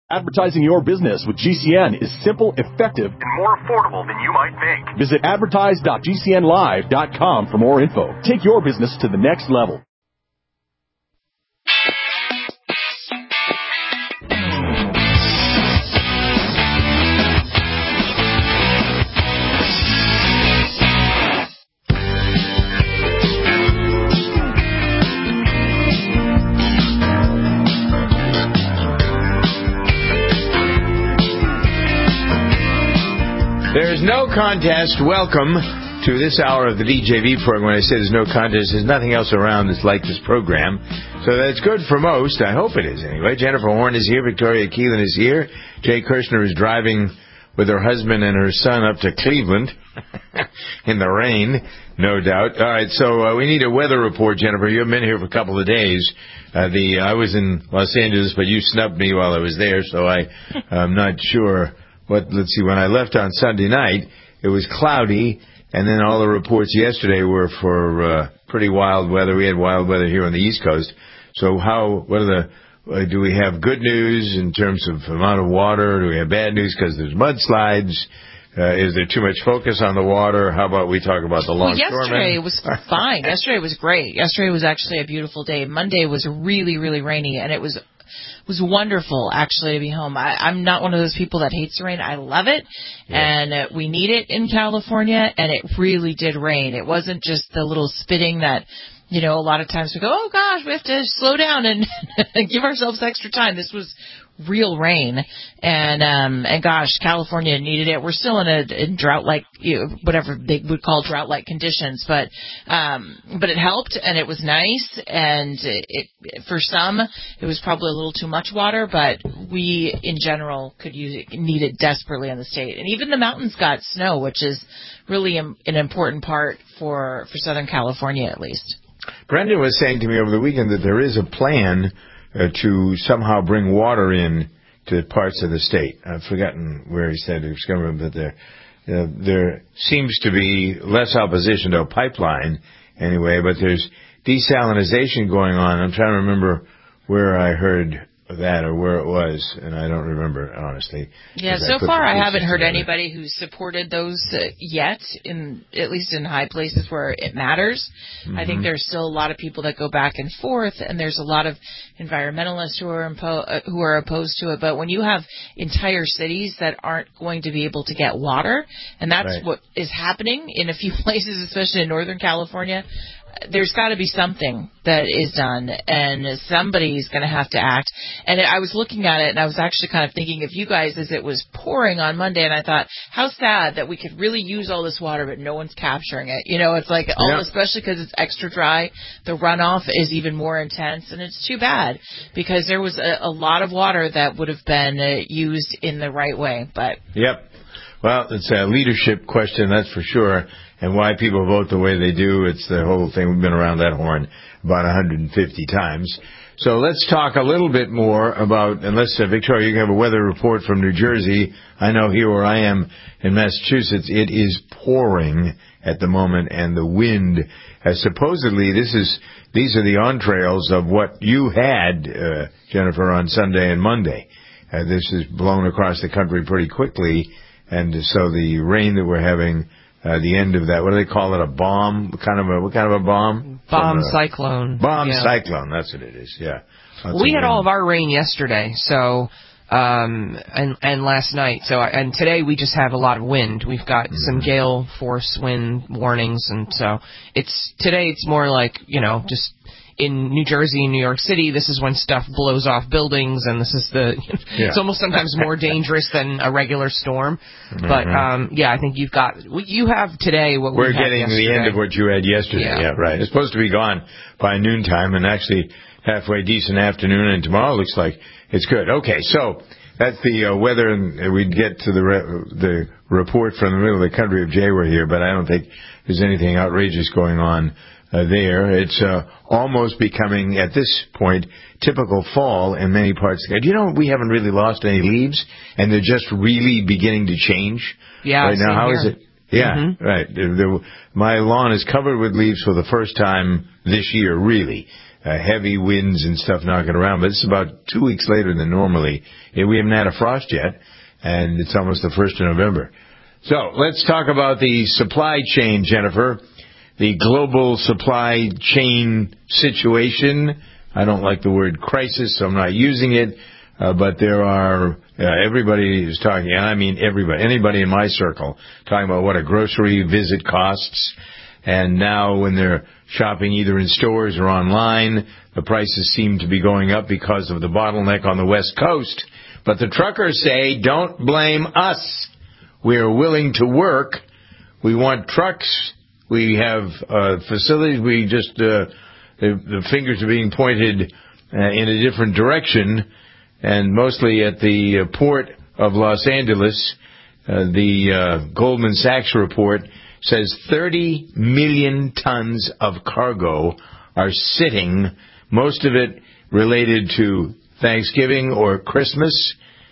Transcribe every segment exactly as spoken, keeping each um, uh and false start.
Advertising your business with G C N is simple, effective, and more affordable than you might think. Visit advertise dot g c n live dot com for more info. Take your business to the next level. There's no contest. Welcome to this hour of the D J V program. When I say there's no contest, there's nothing else around that's like this program. So that's good for most. I hope it is anyway. Jennifer Horn is here. Victoria Keelan is here. Jay Kirshner is driving with her husband and her son up to Cleveland in the rain, no doubt. All right, so uh, we need a weather report, Jennifer. You haven't been here for a couple of days. Uh, the I was in Los Angeles, but you snubbed me while I was there, so I, I'm not sure. What, let's see, when I left on Sunday night, it was cloudy, and then all the reports yesterday were for uh, pretty wild weather. We had wild weather here on the East Coast. So how, what are the, uh, do we have good news in terms of amount of water? Do we have bad news because there's mudslides? Uh, is there too much focus on the water? How about we talk about the longshoremen? Well, yesterday was fine. Yesterday was great. Yesterday was actually a beautiful day. Monday was really, really rainy, and it was was wonderful, actually, to be home. I, I'm not one of those people that hates the rain. I love it, yeah. and uh, we need it in California, and it really did rain. It wasn't just the little spitting that, you know, a lot of times we go, oh, gosh, we have to slow down and give ourselves extra time. This was real rain, and um and gosh, California needed it. We're still in a in drought-like, you know, whatever they would call drought-like conditions, but um but it helped, and it was nice, and it, it for some it was probably a little too much water, but we in general could use it, need it desperately in the state, and even the mountains got snow, which is really an important part for for Southern California at least. Brendan was saying to me over the weekend that there is a plan Uh, to somehow bring water in to parts of the state. I've forgotten where he said it was going, but there, uh, there seems to be less opposition to a pipeline anyway, but there's desalinization going on. I'm trying to remember where I heard that or where it was, and I don't remember, honestly. Yeah, so far I haven't heard anybody who's supported those uh, yet, in at least in high places where it matters. Mm-hmm. I think there's still a lot of people that go back and forth, and there's a lot of environmentalists who are impo- uh, who are opposed to it. But when you have entire cities that aren't going to be able to get water, and that's right. what is happening in a few places, especially in Northern California, there's got to be something that is done, and somebody's going to have to act. And I was looking at it, and I was actually kind of thinking of you guys as it was pouring on Monday, and I thought, how sad that we could really use all this water, but no one's capturing it. You know, it's like, all, yeah. especially because it's extra dry, the runoff is even more intense, and it's too bad, because there was a, a lot of water that would have been uh, used in the right way. But Yep. Well, it's a leadership question, that's for sure. And why people vote the way they do, it's the whole thing. We've been around that horn about one hundred fifty times. So let's talk a little bit more about, unless, uh, Victoria, you have a weather report from New Jersey. I know here where I am in Massachusetts, it is pouring at the moment, and the wind, uh, supposedly, this is, these are the entrails of what you had, uh, Jennifer, on Sunday and Monday. Uh, this is blown across the country pretty quickly, and so the rain that we're having, Uh, the end of that, what do they call it, a bomb? What kind of a, what kind of a bomb? Bomb From, uh, cyclone. Bomb yeah. cyclone, that's what it is, yeah. Well, we had all of our rain yesterday, so, um, and, and last night, so, and today we just have a lot of wind. We've got mm-hmm. some gale force wind warnings, and so it's, today it's more like, you know, just in New Jersey and New York City, this is when stuff blows off buildings, and this is the, yeah. it's almost sometimes more dangerous than a regular storm. Mm-hmm. But, um, yeah, I think you've got, you have today what We're we had getting yesterday. the end of what you had yesterday. Yeah. yeah, right. It's supposed to be gone by noontime, and actually halfway decent afternoon, and tomorrow looks like it's good. Okay, so that's the uh, weather, and we'd get to the re- the report from the middle of the country if Jay were here, but I don't think there's anything outrageous going on Uh, there. It's uh, almost becoming, at this point, typical fall in many parts. Do you know we haven't really lost any leaves, and they're just really beginning to change yeah, right now? How here. is it? Yeah, mm-hmm. right. There, there, my lawn is covered with leaves for the first time this year, really. uh, heavy winds and stuff knocking around. But it's about two weeks later than normally. We haven't had a frost yet, and it's almost the first of November. So let's talk about the supply chain, Jennifer. The global supply chain situation. I don't like the word crisis, so I'm not using it. Uh, but there are, uh, everybody is talking, and I mean everybody, anybody in my circle, talking about what a grocery visit costs. And now when they're shopping either in stores or online, the prices seem to be going up because of the bottleneck on the West Coast. But the truckers say, don't blame us. We're willing to work. We want trucks. We have uh, facilities. We just, uh, the, the fingers are being pointed uh, in a different direction. And mostly at the uh, port of Los Angeles, uh, the uh, Goldman Sachs report says thirty million tons of cargo are sitting, most of it related to Thanksgiving or Christmas,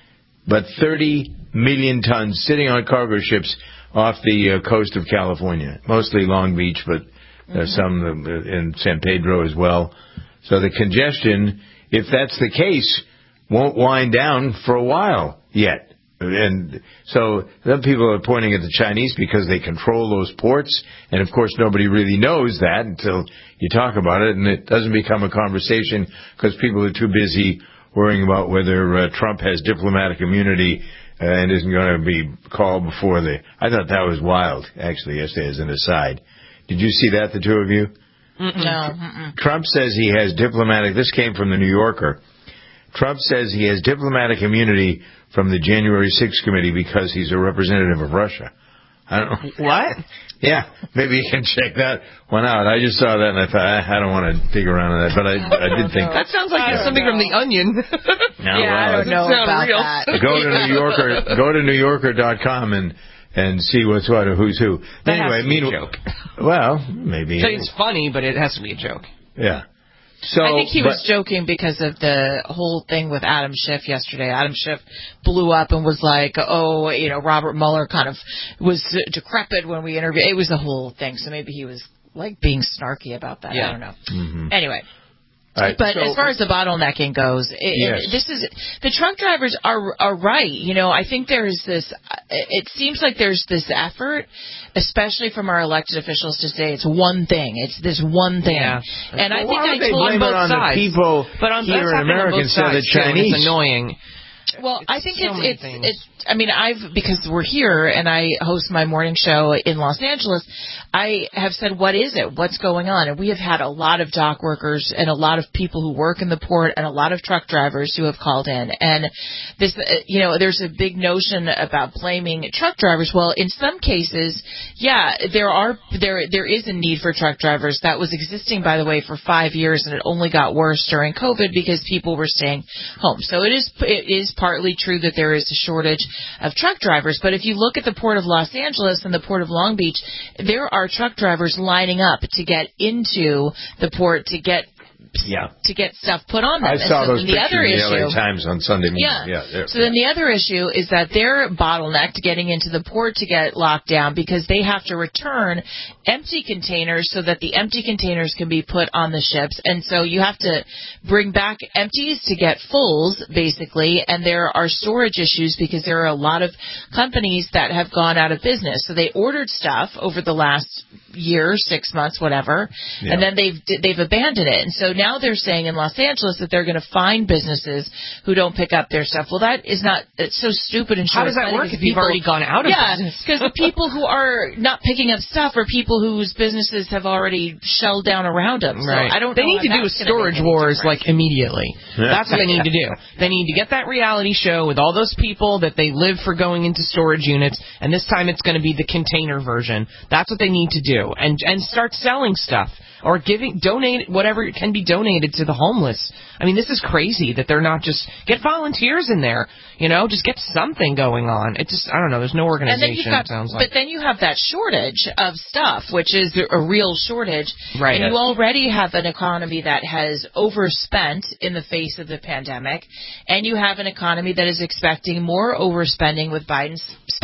but thirty million tons sitting on cargo ships off the uh, coast of California, mostly Long Beach, but uh, some in San Pedro as well. So the congestion, if that's the case, won't wind down for a while yet. And so some people are pointing at the Chinese because they control those ports. And, of course, nobody really knows that until you talk about it. And it doesn't become a conversation because people are too busy worrying about whether uh, Trump has diplomatic immunity uh, and isn't going to be called before the... I thought that was wild, actually, yesterday as an aside. Did you see that, the two of you? Mm-mm. No. Mm-mm. Trump says he has diplomatic... This came from the New Yorker. Trump says he has diplomatic immunity from the January sixth committee because he's a representative of Russia. I don't know. What? Yeah, maybe you can check that one out. I just saw that and I thought, I don't want to dig around on that, but I, I did think... That sounds like it's something know. from The Onion. No, yeah, well, I don't know about real. that. Go to New Yorker, go to New Yorker dot com and, and see what's what or who's who. That anyway, has to be a meanwhile, joke. Well, maybe. So it's funny, but it has to be a joke. Yeah. So, I think he but, was joking because of the whole thing with Adam Schiff yesterday. Adam Schiff blew up and was like, oh, you know, Robert Mueller kind of was decrepit when we interviewed. It was the whole thing. So maybe he was like being snarky about that. Yeah. I don't know. Mm-hmm. Anyway. Right, but so, as far as the bottlenecking goes, it, yes. it, this is the truck drivers are are right. You know, I think there is this. It seems like there's this effort, especially from our elected officials, to say it's one thing. It's this one thing. Yeah. And well, I think why I would they told blame both it on sides. the people but on, here in America instead of the Chinese? Too, it's annoying. Well, it's I think so it's, it's, things. it's, I mean, I've, because we're here and I host my morning show in Los Angeles, I have said, what is it? What's going on? And we have had a lot of dock workers and a lot of people who work in the port and a lot of truck drivers who have called in. And this, you know, there's a big notion about blaming truck drivers. Well, in some cases, yeah, there are, there, there is a need for truck drivers. That was existing, by the way, for five years and it only got worse during COVID because people were staying home. So it is, it is partly true that there is a shortage of truck drivers, but if you look at the Port of Los Angeles and the Port of Long Beach, there are truck drivers lining up to get into the port to get yeah. to get stuff put on them. I saw so those the pictures other in the issue, L A Times on Sunday morning. Yeah. yeah so then the other issue is that they're bottlenecked getting into the port to get locked down because they have to return empty containers so that the empty containers can be put on the ships. And so you have to bring back empties to get fulls, basically, and there are storage issues because there are a lot of companies that have gone out of business. So they ordered stuff over the last year, six months, whatever, yeah. and then they've they've abandoned it. And so now they're saying in Los Angeles that they're going to fine businesses who don't pick up their stuff. Well, that is not, it's so stupid and How does that work if you've already gone out of yeah, business? because the people who are not picking up stuff are people whose businesses have already shelled down around them. So right. I don't they know need to do a storage wars like immediately. That's what they need to do. They need to get that reality show with all those people that they live for going into storage units, and this time it's going to be the container version. That's what they need to do, and and start selling stuff or giving, donate whatever can be donated to the homeless. I mean, this is crazy that they're not just get volunteers in there. You know, just get something going on. It just, I don't know. There's no organization. And then you've got, it sounds like. But then you have that shortage of stuff, which is a real shortage. Right. And you already have an economy that has overspent in the face of the pandemic, and you have an economy that is expecting more overspending with Biden's spending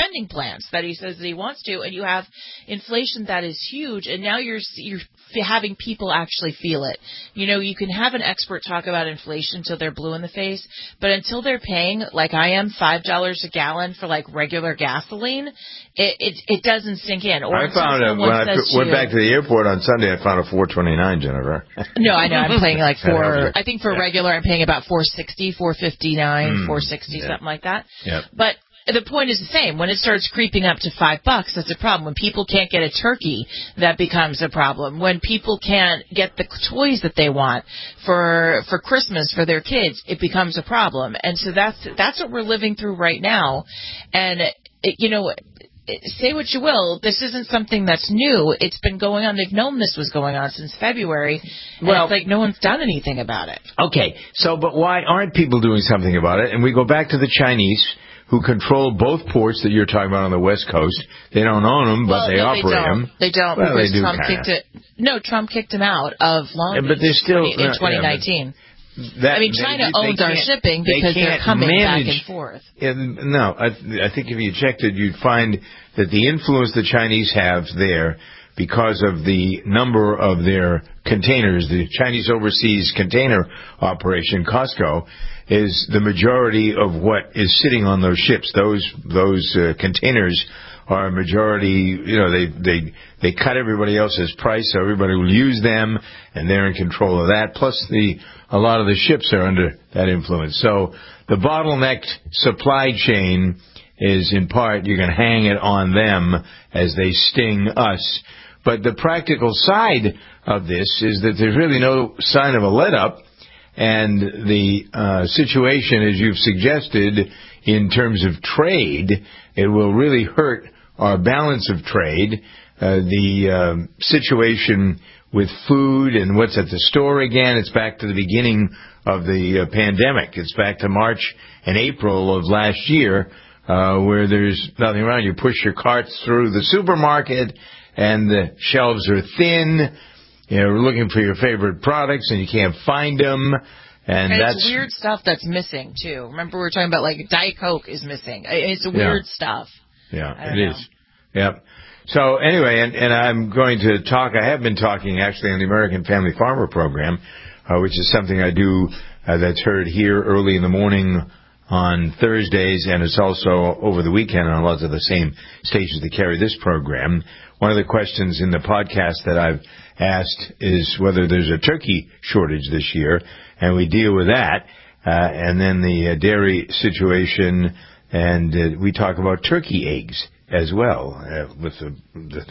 spending plans that he says that he wants to, and you have inflation that is huge, and now you're you're having people actually feel it. You know, you can have an expert talk about inflation until they're blue in the face, but until they're paying, like I am, five dollars a gallon for like regular gasoline, it it, it doesn't sink in. Or I found a, when I p- went you, back to the airport on Sunday, I found a four twenty-nine, Jennifer. No, I know. I'm paying like four. I think for yeah. regular, I'm paying about four sixty, four fifty-nine, mm, four sixty, yeah. something like that. Yep. But the point is the same. When it starts creeping up to five bucks, that's a problem. When people can't get a turkey, that becomes a problem. When people can't get the toys that they want for for Christmas for their kids, it becomes a problem. And so that's that's what we're living through right now. And it, you know, say what you will, this isn't something that's new. It's been going on. They've known this was going on since February. And well, it's like no one's done anything about it. Okay, so but why aren't people doing something about it? And we go back to the Chinese, who control both ports that you're talking about on the West Coast. They don't own them, but well, they no, operate they don't. them. They don't well, because they do Trump kinda. kicked it. No, Trump kicked him out of Long yeah, Beach but they're still, in uh, twenty nineteen. Yeah, that, I mean, China they, owns they our shipping because they they're coming manage, back and forth. Yeah, no, I, I think if you checked it, you'd find that the influence the Chinese have there, because of the number of their containers, the Chinese Overseas Container Operation, Costco, is the majority of what is sitting on those ships. Those those uh, containers are a majority. You know, they they they cut everybody else's price, so everybody will use them, and they're in control of that. Plus, the a lot of the ships are under that influence. So the bottlenecked supply chain is in part you can hang it on them as they sting us. But the practical side of this is that there's really no sign of a let-up, and the uh, situation, as you've suggested, in terms of trade, it will really hurt our balance of trade. Uh, the um, situation with food and what's at the store again, it's back to the beginning of the uh, pandemic. It's back to March and April of last year, uh, where there's nothing around. You push your carts through the supermarket, and the shelves are thin. You're looking for your favorite products, and you can't find them. And, and that's it's weird stuff that's missing, too. Remember we were talking about, like, Diet Coke is missing. It's weird yeah. stuff. Yeah, it know. is. Yep. So, anyway, and, and I'm going to talk, I have been talking, actually, on the American Family Farmer Program, uh, which is something I do uh, that's heard here early in the morning on Thursdays, and it's also over the weekend on lots of the same stations that carry this program. One of the questions in the podcast that I've asked is whether there's a turkey shortage this year, and we deal with that. Uh, and then the uh, dairy situation, and uh, we talk about turkey eggs as well. Uh, with the, the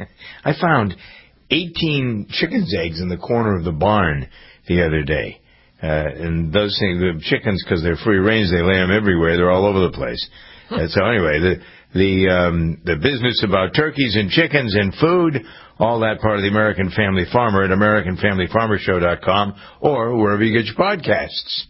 I found eighteen chicken's eggs in the corner of the barn the other day. Uh, and those things, the chickens, because they're free range, they lay them everywhere. They're all over the place. And so anyway, the the um, the business about turkeys and chickens and food, all that part of the American Family Farmer at American Family Farmer Show dot com or wherever you get your podcasts.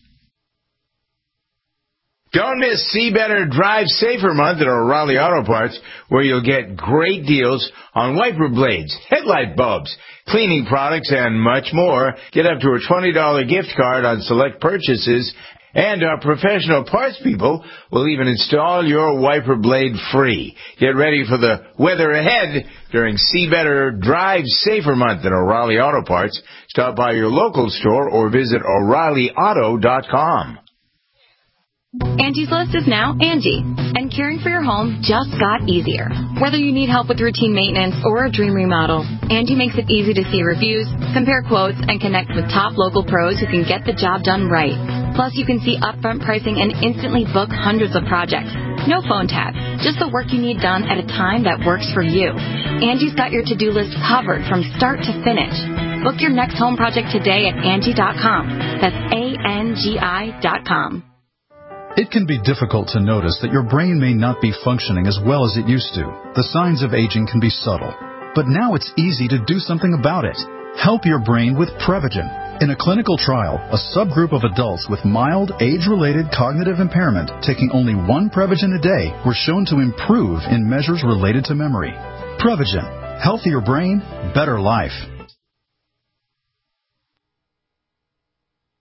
Don't miss See Better, Drive Safer Month at O'Reilly Auto Parts, where you'll get great deals on wiper blades, headlight bulbs, cleaning products, and much more. Get up to a twenty dollars gift card on select purchases, and our professional parts people will even install your wiper blade free. Get ready for the weather ahead during See Better, Drive Safer Month at O'Reilly Auto Parts. Stop by your local store or visit O'Reilly Auto dot com. Angie's List is now Angie, and caring for your home just got easier. Whether you need help with routine maintenance or a dream remodel, Angie makes it easy to see reviews, compare quotes, and connect with top local pros who can get the job done right. Plus, you can see upfront pricing and instantly book hundreds of projects. No phone tag, just the work you need done at a time that works for you. Angie's got your to-do list covered from start to finish. Book your next home project today at Angie dot com. That's A N G I dot com. It can be difficult to notice that your brain may not be functioning as well as it used to. The signs of aging can be subtle, but now it's easy to do something about it. Help your brain with Prevagen. In a clinical trial, a subgroup of adults with mild age-related cognitive impairment taking only one Prevagen a day were shown to improve in measures related to memory. Prevagen. Healthier brain, better life.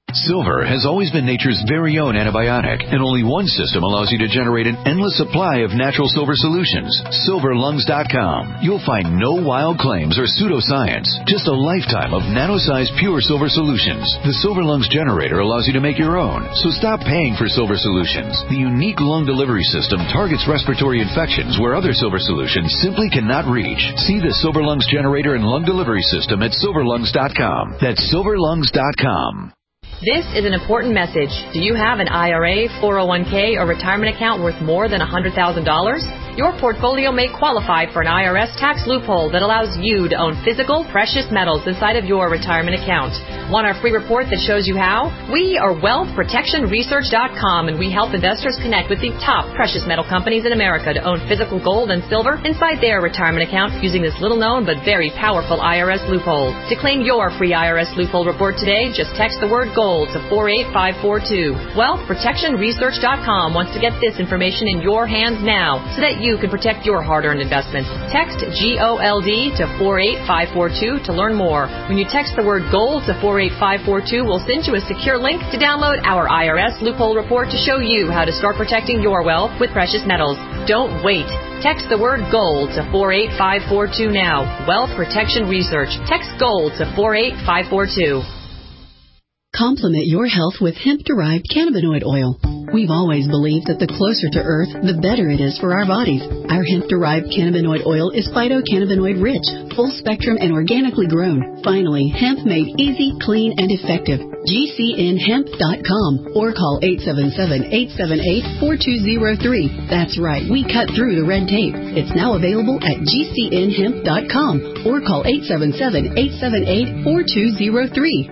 Silver has always been nature's very own antibiotic, and only one system allows you to generate an endless supply of natural silver solutions. silver lungs dot com. You'll find no wild claims or pseudoscience, just a lifetime of nano-sized pure silver solutions. The Silver Lungs generator allows you to make your own, so stop paying for silver solutions. The unique lung delivery system targets respiratory infections where other silver solutions simply cannot reach. See the Silver Lungs generator and lung delivery system at silver lungs dot com. That's silver lungs dot com. This is an important message. Do you have an I R A, four oh one k, or retirement account worth more than one hundred thousand dollars? Your portfolio may qualify for an I R S tax loophole that allows you to own physical, precious metals inside of your retirement account. Want our free report that shows you how? We are wealth protection research dot com, and we help investors connect with the top precious metal companies in America to own physical gold and silver inside their retirement account using this little-known but very powerful I R S loophole. To claim your free I R S loophole report today, just text the word gold to four eight five four two. wealth protection research dot com wants to get this information in your hands now so that you can protect your hard-earned investments. Text G O L D to four eight five four two to learn more. When you text the word gold to four eight five four two, we'll send you a secure link to download our I R S loophole report to show you how to start protecting your wealth with precious metals. Don't wait. Text the word gold to four eight five four two now. Wealth Protection Research. Text gold to four eight five four two. Complement your health with hemp-derived cannabinoid oil. We've always believed that the closer to Earth, the better it is for our bodies. Our hemp-derived cannabinoid oil is phytocannabinoid-rich, full-spectrum, and organically grown. Finally, hemp made easy, clean, and effective. G C N hemp dot com or call eight seven seven, eight seven eight, four two zero three. That's right, we cut through the red tape. It's now available at G C N hemp dot com or call eight seven seven, eight seven eight, four two zero three.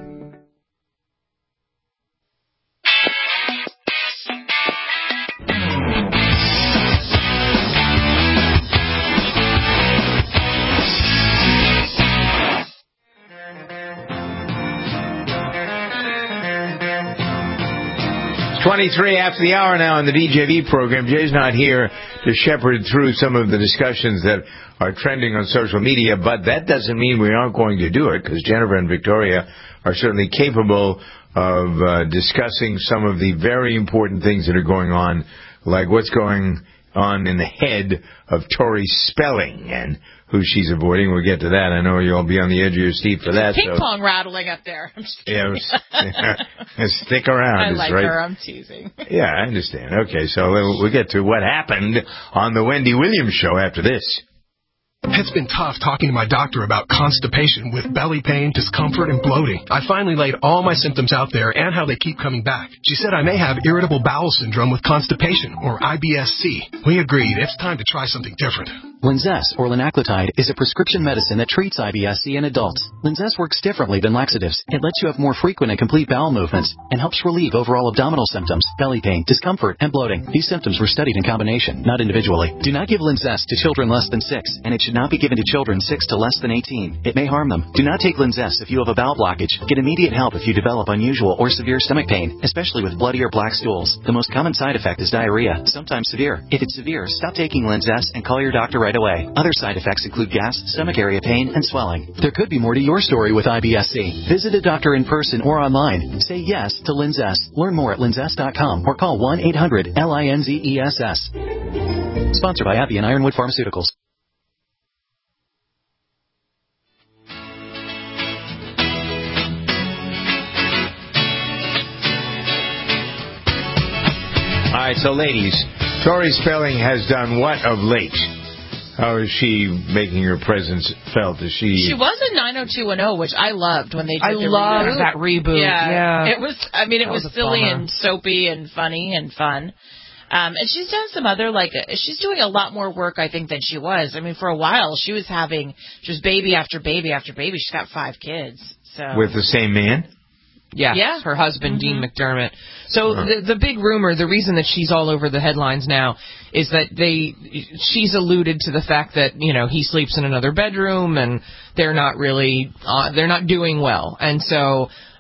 twenty-three after the hour now on the D J V program. Jay's not here to shepherd through some of the discussions that are trending on social media, but that doesn't mean we aren't going to do it, because Jennifer and Victoria are certainly capable of uh, discussing some of the very important things that are going on, like what's going on in the head of Tori Spelling and who she's avoiding. We'll get to that. I know you'll be on the edge of your seat for that. Ping so. pong rattling up there. I'm just kidding. Yeah, stick around. I like right. her. I'm teasing. Yeah, I understand. Okay, so we'll get to what happened on the Wendy Williams show after this. It's been tough talking to my doctor about constipation with belly pain, discomfort, and bloating. I finally laid all my symptoms out there and how they keep coming back. She said I may have irritable bowel syndrome with constipation, or I B S C. We agreed it's time to try something different. Linzess, or linaclotide, is a prescription medicine that treats I B S C in adults. Linzess works differently than laxatives. It lets you have more frequent and complete bowel movements and helps relieve overall abdominal symptoms, belly pain, discomfort, and bloating. These symptoms were studied in combination, not individually. Do not give Linzess to children less than six, and it should not be given to children six to less than eighteen. It may harm them. Do not take Linzess if you have a bowel blockage. Get immediate help if you develop unusual or severe stomach pain, especially with bloody or black stools. The most common side effect is diarrhea, sometimes severe. If it's severe, stop taking Linzess and call your doctor right away. Other side effects include gas, stomach area pain, and swelling. There could be more to your story with I B S C. Visit a doctor in person or online. Say yes to Linzess. Learn more at linzess dot com or call one eight hundred L I N Z E S S. Sponsored by AbbVie and Ironwood Pharmaceuticals. All right, so ladies, Tori Spelling has done what of late? How is she making her presence felt? Is she? She was in nine oh two one oh, which I loved when they did I the loved reboot. that reboot. Yeah, yeah, it was. I mean, it that was, was silly bummer. and soapy and funny and fun. Um, and she's done some other, like, she's doing a lot more work, I think, than she was. I mean, for a while, she was having just baby after baby after baby. She's got five kids. So with the same man? Yeah, yeah. her husband, Mm-hmm. Dean McDermott. So Uh-huh. the the big rumor, the reason that she's all over the headlines now is that they, she's alluded to the fact that, you know, he sleeps in another bedroom and they're not really, uh, they're not doing well. And so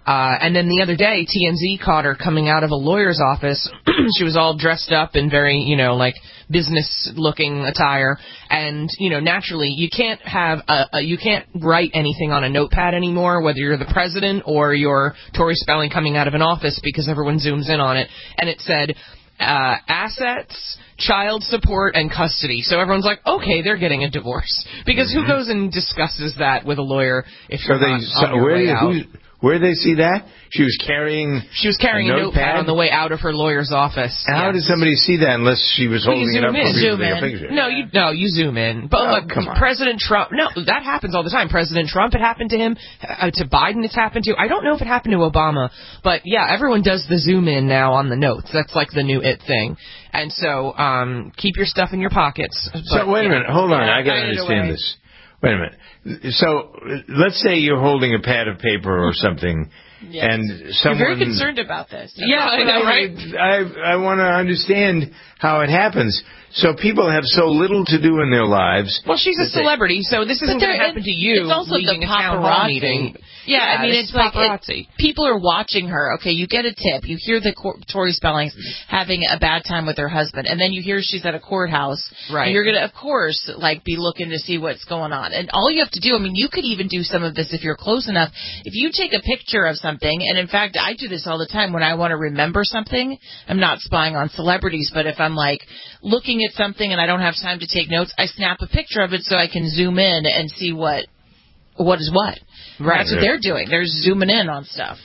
Uh, and then the other day, T M Z caught her coming out of a lawyer's office. She was all dressed up in very, you know, like business-looking attire. And, you know, naturally, you can't have a, a, you can't write anything on a notepad anymore, whether you're the president or you're Tori Spelling coming out of an office, because everyone zooms in on it. And it said, uh, assets, child support, and custody. So everyone's like, okay, they're getting a divorce. Because mm-hmm. who goes and discusses that with a lawyer if so you're they, on, so on your where way did, out? Who, where did they see that? She was carrying She was carrying a, a notepad? notepad on the way out of her lawyer's office. How yes. did somebody see that unless she was well, holding it up in. for zoom a in. picture? No, you no, you zoom in. But oh, like, come on. President Trump, no, that happens all the time. President Trump, it happened to him. Uh, to Biden, it's happened to. I don't know if it happened to Obama, but yeah, everyone does the zoom in now on the notes. That's like the new it thing. And so, um, keep your stuff in your pockets. But, so wait a yeah. minute, hold on, yeah, I gotta understand this. Wait a minute. So let's say you're holding a pad of paper or something. Yes. And someone, You're very concerned about this. Yeah, I know, right? I I want to understand how it happens. So people have so little to do in their lives. Well, she's a celebrity, so this isn't going to happen to you. It's also leading the a town hall meeting. Yeah, yeah, I mean, it's like it, people are watching her. Okay, you get a tip. You hear the court, Tori Spelling's having a bad time with her husband, and then you hear she's at a courthouse. Right. And you're going to, of course, like be looking to see what's going on. And all you have to do, I mean, you could even do some of this if you're close enough. If you take a picture of something, and in fact, I do this all the time when I want to remember something. I'm not spying on celebrities, but if I'm like looking at something and I don't have time to take notes, I snap a picture of it so I can zoom in and see what what is what. Right. That's what they're doing. They're zooming in on stuff.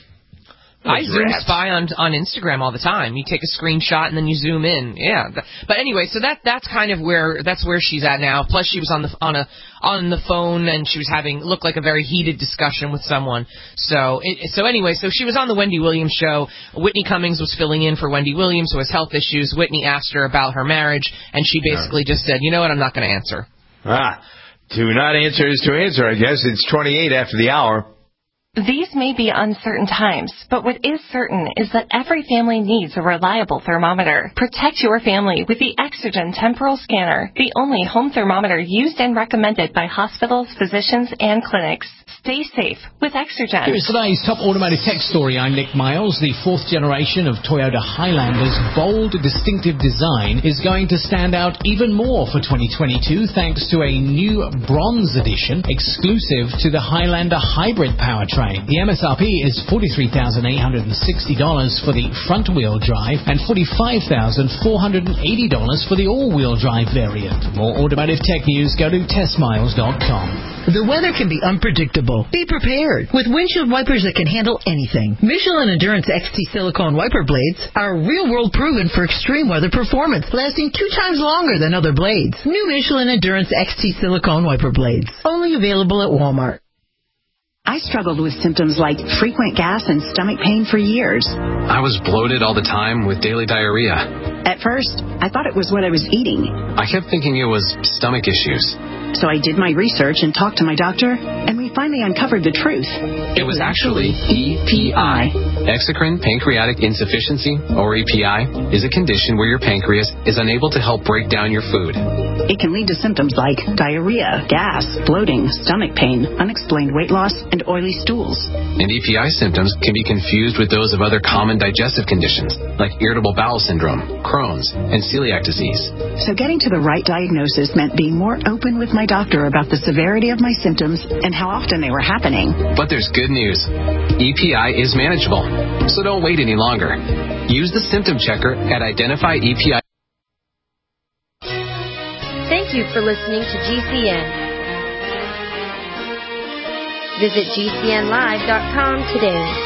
I zoom spy on on Instagram all the time. You take a screenshot and then you zoom in. Yeah. But anyway, so that that's kind of where that's where she's at now. Plus, she was on the on a on the phone and she was having looked like a very heated discussion with someone. So it, so anyway, so she was on the Wendy Williams show. Whitney Cummings was filling in for Wendy Williams, who has health issues. Whitney asked her about her marriage, and she basically just said, "You know what? I'm not going to answer." Ah, to not answer is to answer. I guess it's twenty-eight after the hour. These may be uncertain times, but what is certain is that every family needs a reliable thermometer. Protect your family with the Exergen Temporal Scanner, the only home thermometer used and recommended by hospitals, physicians, and clinics. Stay safe with Exergen. Here's today's top automotive tech story. I'm Nick Miles. The fourth generation of Toyota Highlander's bold, distinctive design is going to stand out even more for twenty twenty-two thanks to a new bronze edition exclusive to the Highlander hybrid powertrain. The M S R P is forty-three thousand eight hundred sixty dollars for the front-wheel drive and forty-five thousand four hundred eighty dollars for the all-wheel drive variant. For more automotive tech news, go to test miles dot com. The weather can be unpredictable. Be prepared with windshield wipers that can handle anything. Michelin Endurance X T silicone wiper blades are real-world proven for extreme weather performance, lasting two times longer than other blades. New Michelin Endurance X T silicone wiper blades, only available at Walmart. I struggled with symptoms like frequent gas and stomach pain for years. I was bloated all the time with daily diarrhea. At first, I thought it was what I was eating. I kept thinking it was stomach issues. So I did my research and talked to my doctor, and we finally uncovered the truth. It, it was actually E P I. Exocrine pancreatic insufficiency, or E P I, is a condition where your pancreas is unable to help break down your food. It can lead to symptoms like diarrhea, gas, bloating, stomach pain, unexplained weight loss, and oily stools. And E P I symptoms can be confused with those of other common digestive conditions, like irritable bowel syndrome, Crohn's, and celiac disease. So getting to the right diagnosis meant being more open with my doctor about the severity of my symptoms and how often they were happening. But there's good news. E P I is manageable, so don't wait any longer. Use the symptom checker at Identify E P I. Thank you for listening to G C N. Visit G C N live dot com today.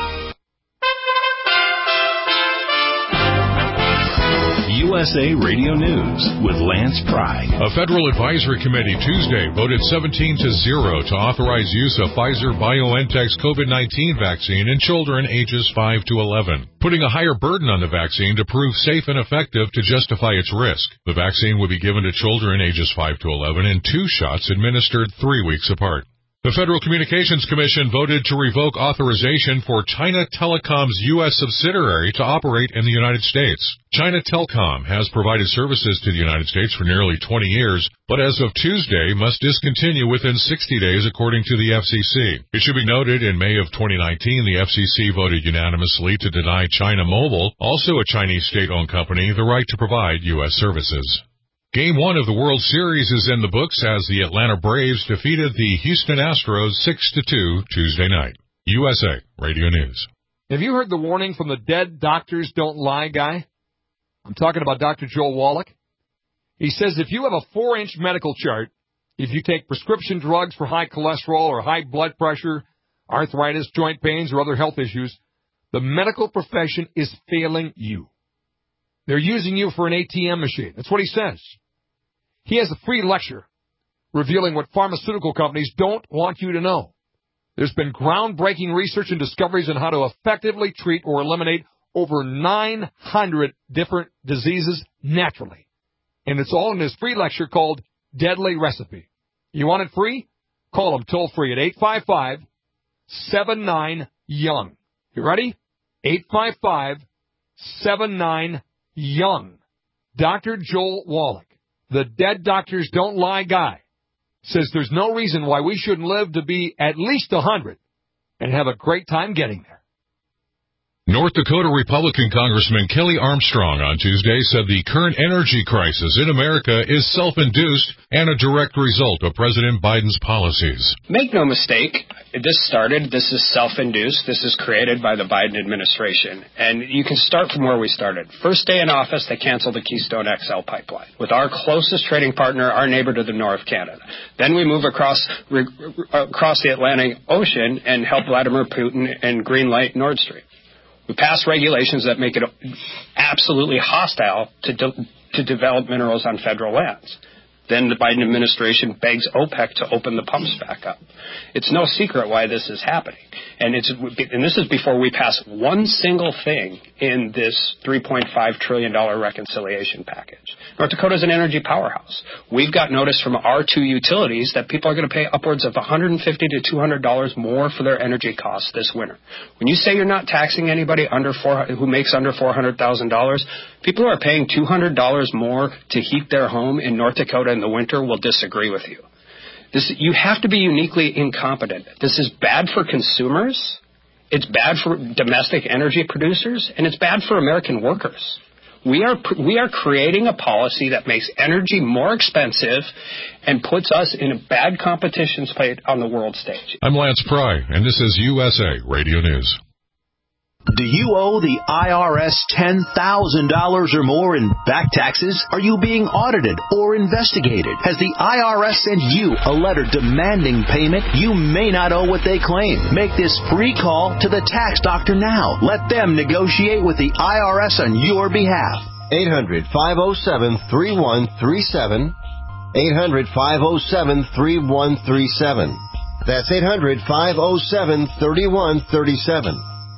U S A Radio News with Lance Pry. A federal advisory committee Tuesday voted seventeen to zero to authorize use of Pfizer-BioNTech's COVID nineteen vaccine in children ages five to eleven, putting a higher burden on the vaccine to prove safe and effective to justify its risk. The vaccine will be given to children ages five to eleven in two shots administered three weeks apart. The Federal Communications Commission voted to revoke authorization for China Telecom's U S subsidiary to operate in the United States. China Telecom has provided services to the United States for nearly twenty years, but as of Tuesday must discontinue within sixty days according to the F C C. It should be noted in May of twenty nineteen, the F C C voted unanimously to deny China Mobile, also a Chinese state-owned company, the right to provide U S services. Game one of the World Series is in the books as the Atlanta Braves defeated the Houston Astros six to two Tuesday night. U S A Radio News. Have you heard the warning from the dead doctors don't lie guy? I'm talking about Doctor Joel Wallach. He says if you have a four-inch medical chart, if you take prescription drugs for high cholesterol or high blood pressure, arthritis, joint pains, or other health issues, the medical profession is failing you. They're using you for an A T M machine. That's what he says. He has a free lecture revealing what pharmaceutical companies don't want you to know. There's been groundbreaking research and discoveries on how to effectively treat or eliminate over nine hundred different diseases naturally. And it's all in his free lecture called Deadly Recipe. You want it free? Call him toll free at eight five five, seven nine, young. You ready? eight five five, seven nine, young. Doctor Joel Wallach, the dead doctors don't lie guy, says there's no reason why we shouldn't live to be at least one hundred and have a great time getting there. North Dakota Republican Congressman Kelly Armstrong on Tuesday said the current energy crisis in America is self-induced and a direct result of President Biden's policies. Make no mistake, this started, this is self-induced, this is created by the Biden administration. And you can start from where we started. First day in office, they canceled the Keystone X L pipeline with our closest trading partner, our neighbor to the north, Canada. Then we move across re, across the Atlantic Ocean and help Vladimir Putin and greenlight Nord Stream. We pass regulations that make it absolutely hostile to de- to develop minerals on federal lands. Then the Biden administration begs OPEC to open the pumps back up. It's no secret why this is happening. And it's and this is before we pass one single thing in this three point five trillion dollars reconciliation package. North Dakota is an energy powerhouse. We've got notice from our two utilities that people are going to pay upwards of one hundred fifty to two hundred dollars more for their energy costs this winter. When you say you're not taxing anybody under four, who makes under four hundred thousand dollars, people who are paying two hundred dollars more to heat their home in North Dakota in the winter will disagree with you. This, you have to be uniquely incompetent. This is bad for consumers, it's bad for domestic energy producers, and it's bad for American workers. We are we are creating a policy that makes energy more expensive and puts us in a bad competition fight on the world stage. I'm Lance Pry, and this is U S A Radio News. Do you owe the I R S ten thousand dollars or more in back taxes? Are you being audited or investigated? Has the I R S sent you a letter demanding payment? You may not owe what they claim. Make this free call to the tax doctor now. Let them negotiate with the I R S on your behalf. eight hundred, five oh seven, three one three seven. eight hundred, five oh seven, three one three seven. That's eight hundred, five oh seven, three one three seven.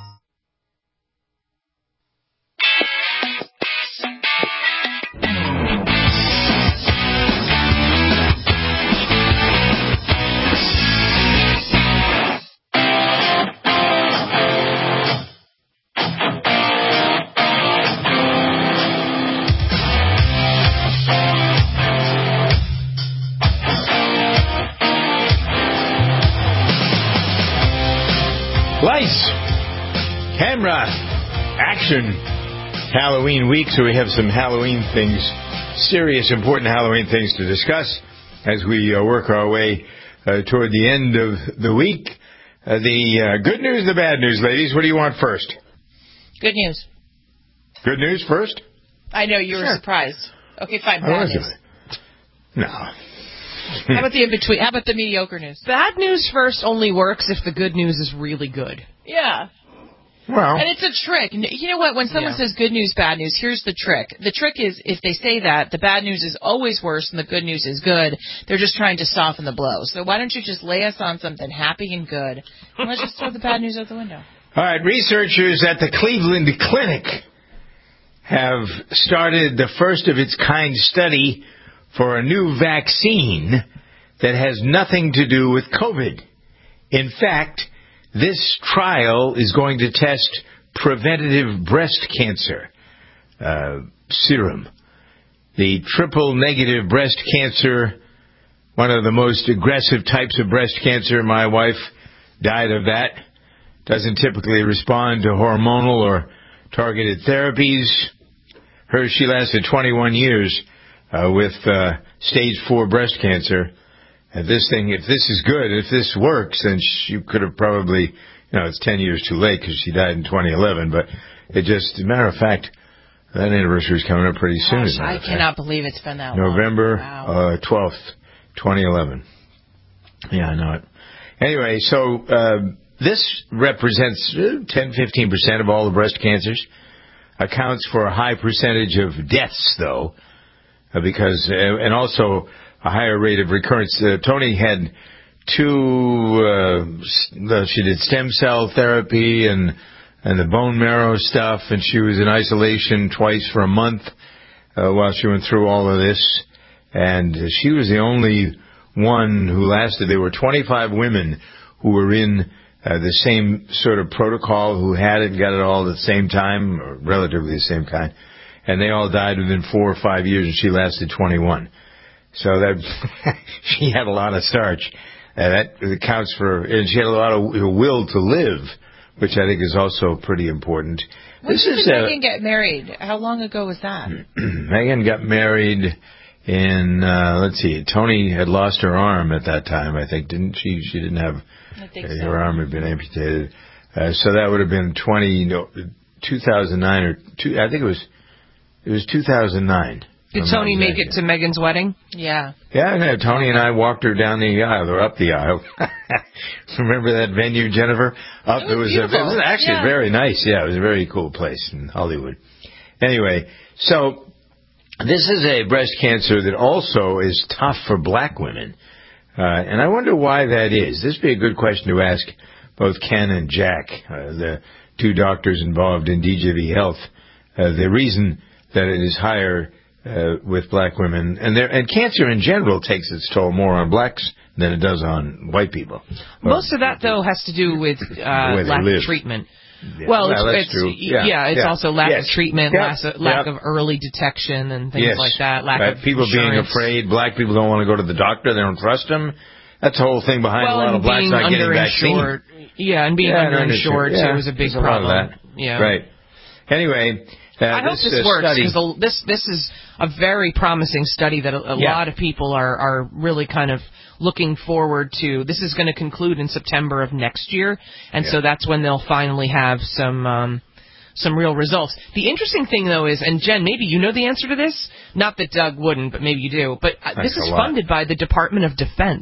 Lights, camera, action. Halloween week, so we have some Halloween things, serious, important Halloween things to discuss as we uh, work our way uh, toward the end of the week. Uh, the uh, good news, the bad news, ladies. What do you want first? Good news. Good news first? I know you were Sure. surprised. Okay, fine. I Bad was news. No. How about the in between? How about the mediocre news? Bad news first only works if the good news is really good. Yeah. Well, and it's a trick. You know what? When someone Yeah. says good news, bad news, here's the trick. The trick is if they say that, the bad news is always worse and the good news is good. They're just trying to soften the blow. So why don't you just lay us on something happy and good, and let's just throw the bad news out the window. All right, researchers at the Cleveland Clinic have started the first of its kind study for a new vaccine that has nothing to do with COVID. In fact, this trial is going to test preventative breast cancer uh, serum. The triple-negative breast cancer, one of the most aggressive types of breast cancer. My wife died of that. Doesn't typically respond to hormonal or targeted therapies. Her, she lasted twenty-one years uh, with uh, stage four breast cancer. And this thing, if this is good, if this works, then she could have probably, you know, it's ten years too late because she died in twenty eleven. But it just, as a matter of fact, that anniversary is coming up pretty soon. Gosh, I cannot believe it's been that long. November Wow. uh, twelfth, twenty eleven. Yeah, I know it. Anyway, so uh, this represents uh, ten to fifteen percent of all the breast cancers. Accounts for a high percentage of deaths, though, uh, because, uh, and also a higher rate of recurrence. Uh, Tony had two, uh, she did stem cell therapy and and the bone marrow stuff, and she was in isolation twice for a month uh, while she went through all of this. And she was the only one who lasted. There were twenty-five women who were in uh, the same sort of protocol, who had it and got it all at the same time, or relatively the same kind. And they all died within four or five years, and she lasted twenty-one. So that she had a lot of starch. Uh, that accounts for, and she had a lot of will to live, which I think is also pretty important. When This did is uh, Megan get married? How long ago was that? Megan got married in, uh, let's see, Tony had lost her arm at that time, I think, didn't she? She didn't have, I think her so. arm had been amputated. Uh, so that would have been twenty, no, two thousand nine, or two, I think it was, it was two thousand nine. Did Tony make it to Megan's wedding? Yeah. Yeah, no, Tony and I walked her down the aisle, or up the aisle. Remember that venue, Jennifer? Up, It was it was, a, it beautiful. was actually Yeah. very nice. Yeah, it was a very cool place in Hollywood. Anyway, so this is a breast cancer that also is tough for black women. Uh, and I wonder why that is. This would be a good question to ask both Ken and Jack, uh, the two doctors involved in D J V Health. Uh, the reason that it is higher Uh, with black women, and there, and cancer in general takes its toll more on blacks than it does on white people. Most of that, though, has to do with The uh, way they lack live. of treatment. Yeah. Well, Well, that's it's, true. it's Yeah. yeah, it's Yeah. also lack Yes. of treatment, Yep. lack, of, lack Yep. of early detection, and things Yes. like that. Lack Right. of people being insurance. afraid. Black people don't want to go to the doctor. They don't trust them. That's the whole thing behind well, a lot and of blacks being not getting underinsured. vaccine. Yeah, and being Yeah, underinsured yeah. too is a big There's a lot of problem. that. Yeah. Right. Anyway, uh, I hope this, this uh, works study- because this this is a very promising study that a, a Yeah. lot of people are are really kind of looking forward to. This is going to conclude in September of next year, and Yeah. so that's when they'll finally have some um, some real results. The interesting thing though is, and Jen, maybe you know the answer to this. Not that Doug wouldn't, but maybe you do. But uh, Thanks this is a lot. funded by the Department of Defense.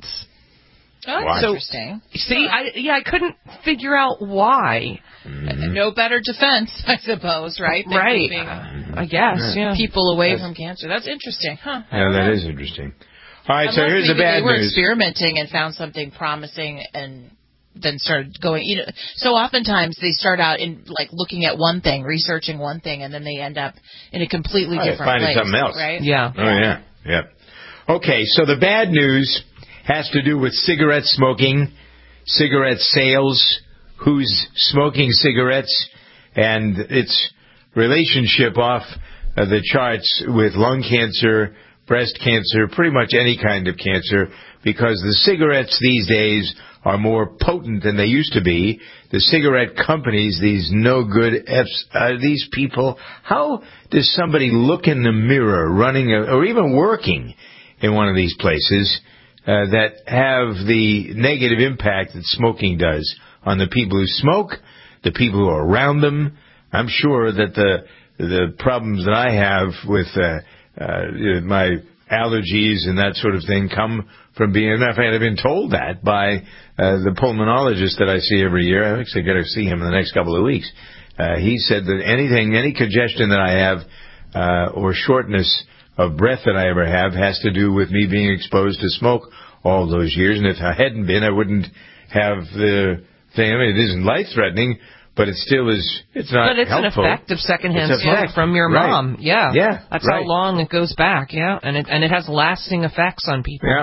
Oh, that's So- interesting. See, I yeah, I couldn't figure out why. Mm-hmm. No better defense, I suppose, right? than Right. keeping I guess. Yeah. people away That's- from cancer. That's interesting, huh? Yeah, that is interesting. All right, so Unless here's the maybe bad they were news. experimenting and found something promising and then started going. You know, so oftentimes they start out in like looking at one thing, researching one thing, and then they end up in a completely Oh, they're different finding place, something else. right? Yeah. Oh, yeah. Yeah. Okay, so the bad news has to do with cigarette smoking, cigarette sales, who's smoking cigarettes, and its relationship off uh, the charts with lung cancer, breast cancer, pretty much any kind of cancer, because the cigarettes these days are more potent than they used to be. The cigarette companies, these no-good Fs, uh, these people, how does somebody look in the mirror running a, or even working in one of these places uh, that have the negative impact that smoking does on the people who smoke, the people who are around them? I'm sure that the the problems that I have with uh, uh, my allergies and that sort of thing come from being, in fact, I've been told that by uh, the pulmonologist that I see every year. I actually got to see him in the next couple of weeks. Uh, he said that anything, any congestion that I have uh, or shortness of breath that I ever have has to do with me being exposed to smoke all those years. And if I hadn't been, I wouldn't have the thing. I mean, it isn't life-threatening, but it still is, it's not But it's helpful. an effect of secondhand It's a smoke fact. from your Right. mom. Yeah. Yeah, That's right. how long it goes back. Yeah. And it and it has lasting effects on people. Yeah.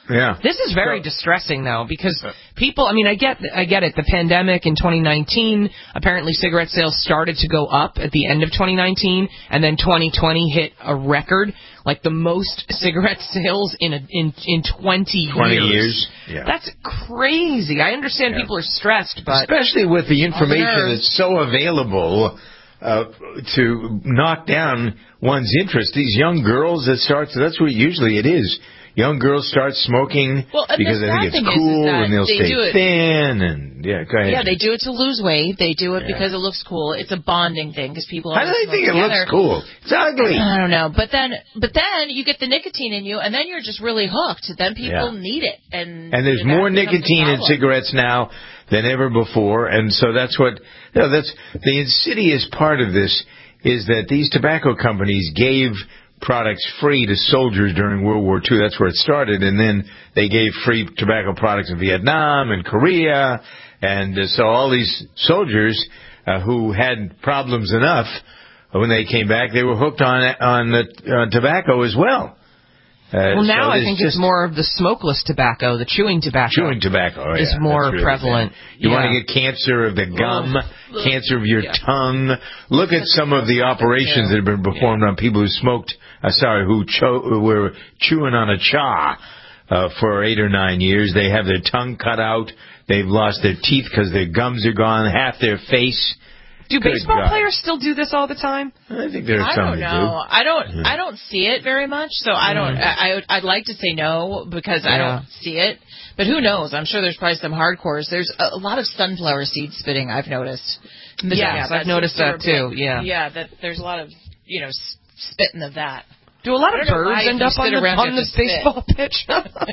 Yeah. This is very distressing, though, because people, I mean, I get I get it. The pandemic in twenty nineteen, apparently cigarette sales started to go up at the end of twenty nineteen, and then twenty twenty hit a record, like the most cigarette sales in a, in in twenty, twenty years. years. Yeah. That's crazy. I understand Yeah. people are stressed, but... Especially with the information nerves. that's so available uh, to knock down one's interest. These young girls that start, that's what usually it is. Young girls start smoking Well, and because the they think sad it's thing is, cool is that and they'll they stay do it- thin. And yeah, go ahead. Yeah, they do it to lose weight. They do it Yeah. because it looks cool. It's a bonding thing because people. How do always they smoke think it together. looks cool? It's ugly. I don't know, but then, but then you get the nicotine in you, and then you're just really hooked. Then people Yeah. need it, and And there's that more becomes a nicotine in problem. cigarettes now than ever before, and so that's what, you know, that's the insidious part of this is that these tobacco companies gave products free to soldiers during World War Two. That's where it started, and then they gave free tobacco products in Vietnam and Korea, and uh, so all these soldiers uh, who had problems enough when they came back, they were hooked on on the, on tobacco as well. Uh, Well, now so I there's think just it's more of the smokeless tobacco, the chewing tobacco. chewing tobacco oh, is yeah, more that's really prevalent. bad. You Yeah. want to get cancer of the gum, Ugh. cancer of your Yeah. tongue. Look at some of the operations that have been performed on people who smoked, uh, sorry, who, cho- who were chewing on a cha uh, for eight or nine years. They have their tongue cut out. They've lost their teeth because their gums are gone, half their face. Do Good baseball God. players still do this all the time? I think there are I some don't that know. do. I don't. Yeah. I don't see it very much. So I don't. Mm. I. I- I'd like to say no because I Yeah. don't see it. But who knows? I'm sure there's probably some hardcores. There's a, a lot of sunflower seed spitting. I've noticed. Yes, Yeah, I've that's noticed super that too, big. yeah. Yeah. That there's a lot of you know s- spitting of that. Do a lot I of don't know birds why end you up sit on the, around on and the just spit. baseball pitch?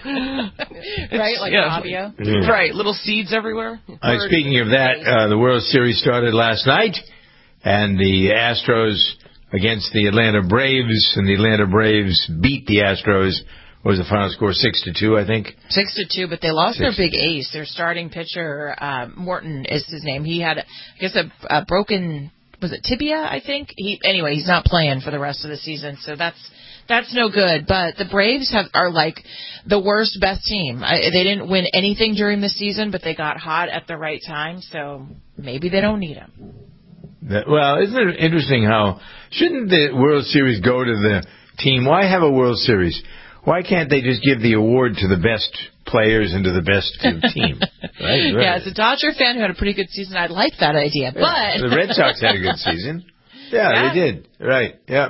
Right, like yeah. Fabio. Yeah. Right, little seeds everywhere. Uh, speaking of that, uh, the World Series started last night, and the Astros against the Atlanta Braves, and the Atlanta Braves beat the Astros. What was the final score? Six to two, I think. Six to two, but they lost Six their big ace. Their starting pitcher, uh, Morton is his name. He had, I guess, a, a broken, was it tibia? I think. He anyway, he's not playing for the rest of the season, so that's that's no good. But the Braves have are like the worst best team. I, they didn't win anything during the season, but they got hot at the right time, so maybe they don't need him. That, well, isn't it interesting how shouldn't the World Series go to the team? Why have a World Series? Why can't they just give the award to the best players and to the best team? Right? Yeah, Right. as a Dodger fan who had a pretty good season, I'd like that idea. But The Red Sox had a good season. Yeah, Yeah. they did. Right. Yeah.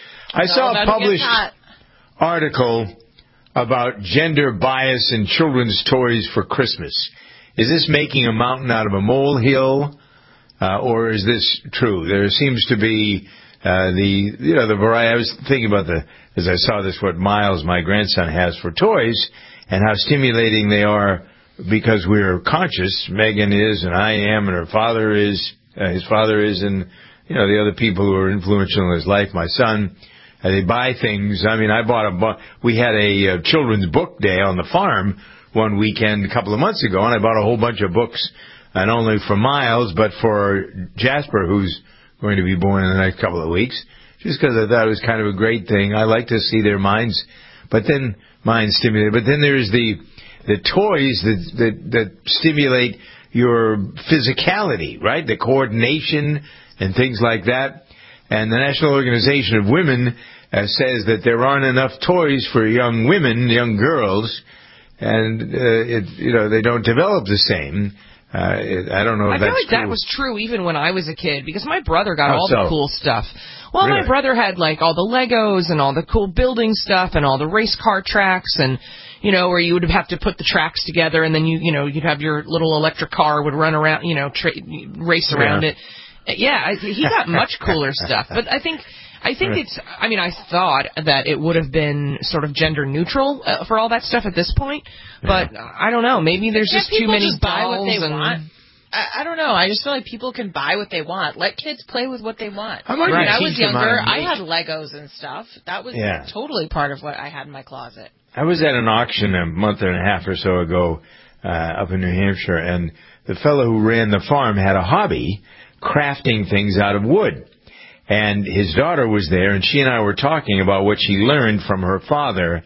I It's saw all a about who published gets hot. article about gender bias in children's toys for Christmas. Is this making a mountain out of a molehill, uh, or is this true? There seems to be uh, the you know the variety. I was thinking about the as I saw this what Miles, my grandson, has for toys and how stimulating they are because we're conscious. Megan is, and I am, and her father is. Uh, his father is, and you know the other people who are influential in his life. My son. Uh, they buy things. I mean, I bought a book. We had a uh, children's book day on the farm one weekend a couple of months ago, and I bought a whole bunch of books, not only for Miles, but for Jasper, who's going to be born in the next couple of weeks, just because I thought it was kind of a great thing. I like to see their minds, but then minds stimulated. But then there's the the toys that that, that stimulate your physicality, right? The coordination and things like that. And the National Organization of Women uh, says that there aren't enough toys for young women, young girls, and uh, it, you know they don't develop the same. Uh, it, I don't know if I feel that's like that true. was true even when I was a kid because my brother got How all so? the cool stuff. Well, Really? my brother had like all the Legos and all the cool building stuff and all the race car tracks and you know where you would have to put the tracks together and then you you know you'd have your little electric car would run around you know tra- race around Yeah. it. Yeah, I, he got much cooler stuff. But I think I think it's I mean I thought that it would have been sort of gender neutral uh, for all that stuff at this point. But uh, I don't know, maybe there's Can't just too people many just buy what they dolls and want? I, I don't know. I just feel like people can buy what they want. Let kids play with what they want. How about When you I teach was them how younger, to I make- had Legos and stuff. That was Yeah. totally part of what I had in my closet. I was at an auction a month and a half or so ago uh, up in New Hampshire, and the fellow who ran the farm had a hobby crafting things out of wood. And his daughter was there, and she and I were talking about what she learned from her father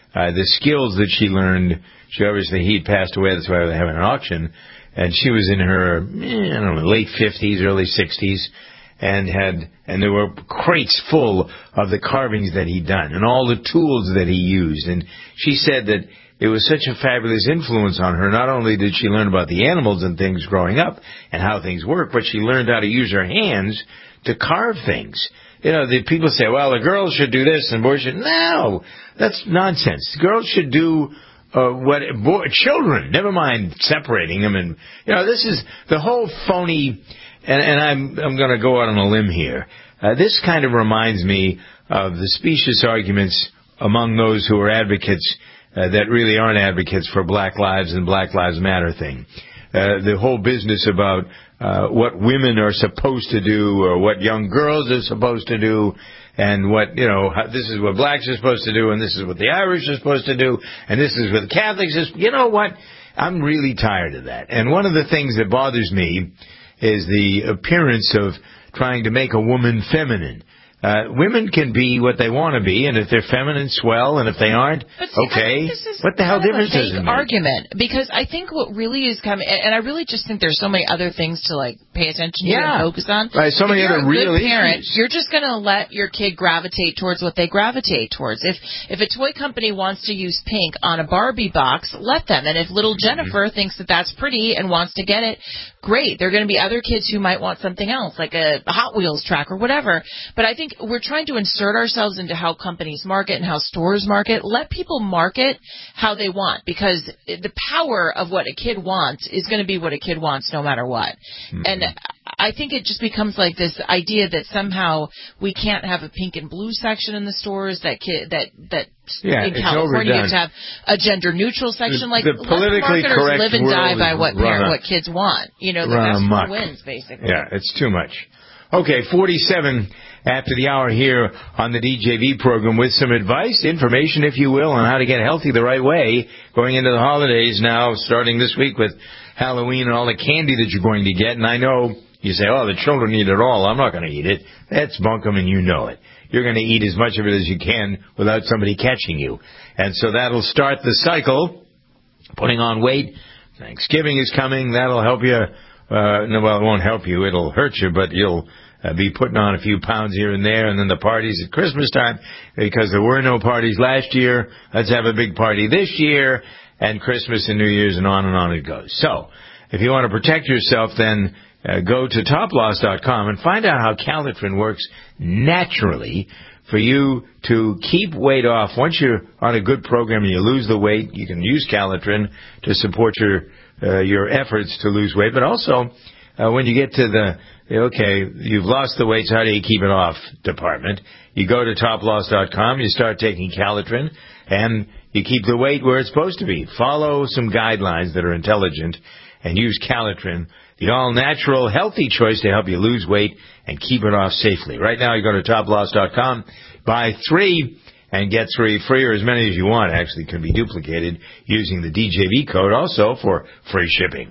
uh, the skills that she learned. She obviously, he'd passed away, that's why they're having an auction. And she was in her, eh, I don't know, late fifties, early sixties, and had, and there were crates full of the carvings that he'd done and all the tools that he used. And she said that it was such a fabulous influence on her. Not only did she learn about the animals and things growing up and how things work, but she learned how to use her hands to carve things. You know, the people say, well, the girls should do this and boys should. No, that's nonsense. Girls should do uh, what boy, children, never mind separating them. And, you know, this is the whole phony, and, and I'm, I'm going to go out on a limb here. Uh, this kind of reminds me of the specious arguments among those who are advocates uh, that really aren't advocates for Black Lives and Black Lives Matter thing. Uh, the whole business about uh, what women are supposed to do or what young girls are supposed to do and what, you know, how, this is what blacks are supposed to do and this is what the Irish are supposed to do and this is what the Catholics are. You know what? I'm really tired of that. And one of the things that bothers me is the appearance of trying to make a woman feminine. Uh, women can be what they want to be, and if they're feminine, swell, and if they aren't, but see, okay. this is what the hell difference does does it an make? argument, because I think what really is coming, and I really just think there's so many other things to like pay attention to Yeah. and focus on. Right, so if many you're other a real good parent, issues. you're just going to let your kid gravitate towards what they gravitate towards. If if a toy company wants to use pink on a Barbie box, let them. And if little Jennifer mm-hmm. thinks that that's pretty and wants to get it, great. There are going to be other kids who might want something else, like a Hot Wheels track or whatever. But I think we're trying to insert ourselves into how companies market and how stores market. Let people market how they want, because the power of what a kid wants is going to be what a kid wants no matter what. Mm-hmm. And I think it just becomes like this idea that somehow we can't have a pink and blue section in the stores, that kid, that that yeah, in California you have to have a gender neutral section. Like, the politically let correct marketers live and die by what parent, a, what kids want. You know, the best one wins, basically. Yeah, it's too much. Okay, forty-seven after the hour here on the D J V program with some advice, information, if you will, on how to get healthy the right way going into the holidays now, starting this week with Halloween and all the candy that you're going to get. And I know you say, oh, the children eat it all. I'm not going to eat it. That's bunkum, and you know it. You're going to eat as much of it as you can without somebody catching you. And so that'll start the cycle, putting on weight. Thanksgiving is coming. That'll help you. Uh, no, well, it won't help you. It'll hurt you, but you'll uh, be putting on a few pounds here and there. And then the parties at Christmas time, because there were no parties last year. Let's have a big party this year, and Christmas and New Year's, and on and on it goes. So if you want to protect yourself, then uh, go to top loss dot com and find out how Calitrin works naturally for you to keep weight off. Once you're on a good program and you lose the weight, you can use Calitrin to support your Uh, your efforts to lose weight, but also uh, when you get to the, okay, you've lost the weight, so how do you keep it off department? You go to top loss dot com, you start taking Calitrin, and you keep the weight where it's supposed to be. Follow some guidelines that are intelligent and use Calitrin, the all-natural, healthy choice to help you lose weight and keep it off safely. Right now, you go to top loss dot com, buy three, and get three free, or as many as you want, actually, can be duplicated using the D J V code, also for free shipping.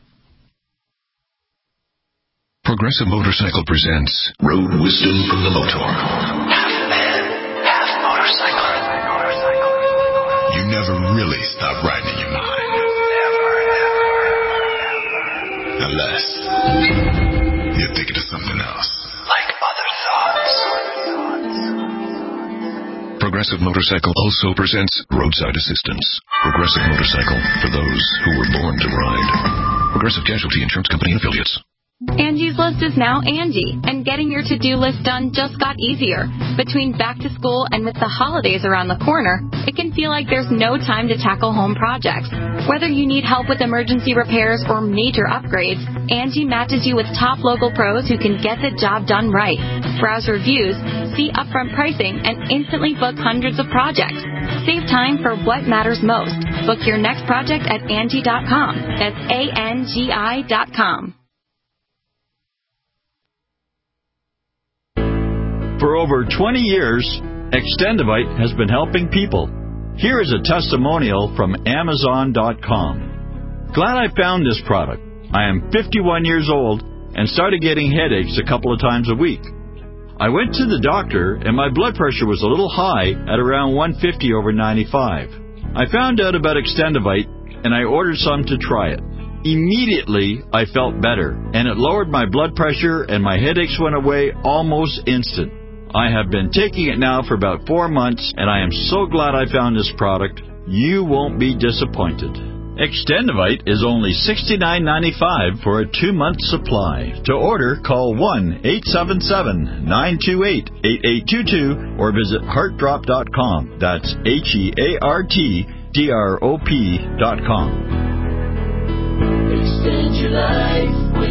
Progressive Motorcycle presents Road Wisdom from the Motor. Half man, half motorcycle. You never really stop riding in your mind. Never, never, never. Unless you're thinking of something else. Like other thoughts. Progressive Motorcycle also presents Roadside Assistance. Progressive Motorcycle for those who were born to ride. Progressive Casualty Insurance Company and Affiliates. Angie's List is now Angie, and getting your to-do list done just got easier. Between back to school and with the holidays around the corner, it can feel like there's no time to tackle home projects. Whether you need help with emergency repairs or major upgrades, Angie matches you with top local pros who can get the job done right. Browse reviews, see upfront pricing, and instantly book hundreds of projects. Save time for what matters most. Book your next project at Angie dot com. That's A N G I dot com. For over twenty years, Extendivite has been helping people. Here is a testimonial from Amazon dot com. Glad I found this product. I am fifty-one years old and started getting headaches a couple of times a week. I went to the doctor, and my blood pressure was a little high at around one fifty over ninety-five. I found out about Extendivite, and I ordered some to try it. Immediately, I felt better, and it lowered my blood pressure, and my headaches went away almost instant. I have been taking it now for about four months, and I am so glad I found this product. You won't be disappointed. Extendivite is only sixty-nine ninety-five for a two-month supply. To order, call one eight seven seven, nine two eight, eight eight two two or visit heart drop dot com. That's H E A R T D R O P dot com. Extend your life with